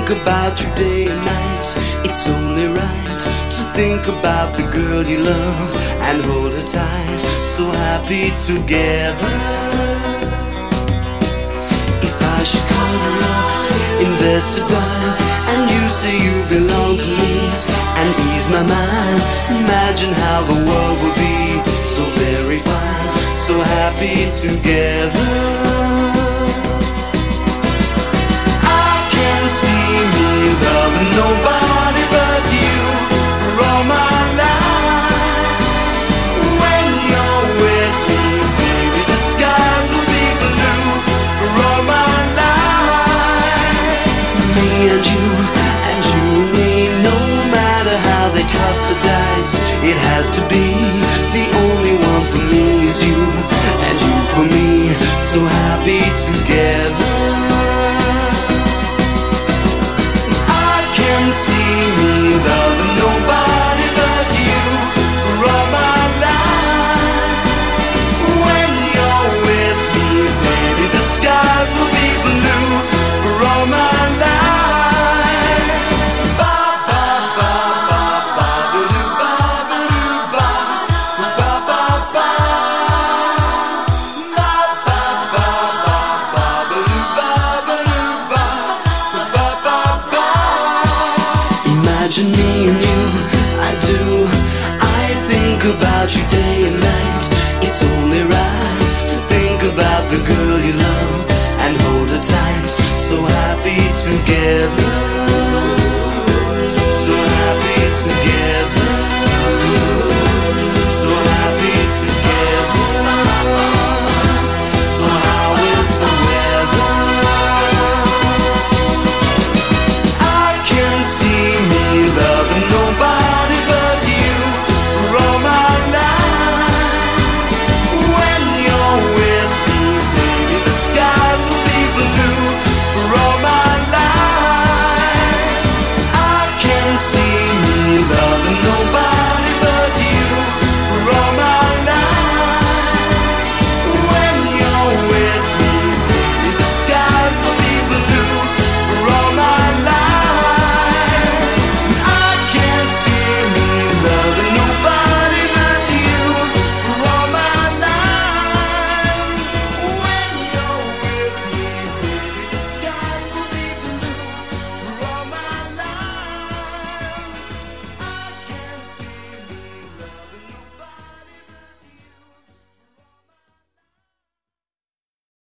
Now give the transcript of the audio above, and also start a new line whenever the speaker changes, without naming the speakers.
think about you day and night. It's only right to think about the girl you love and hold her tight, so happy together. If I should cuddle up, invest a dime, and you say you belong to me and ease my mind, imagine how the world would be so very fine, so happy together. Loving nobody but you for all my life. When you're with me, baby, the skies will be blue for all my life. Me and you and me, no matter how they toss the dice, it has to be the only one for me is you, and you for me, so happy together. See me loving nobody but you for all my life. When you're with me, baby, the skies will be blue for all my life. Ba ba ba ba ba ba ba ba ba ba ba ba ba ba ba. Imagine me and you, I do. I think about you day and night.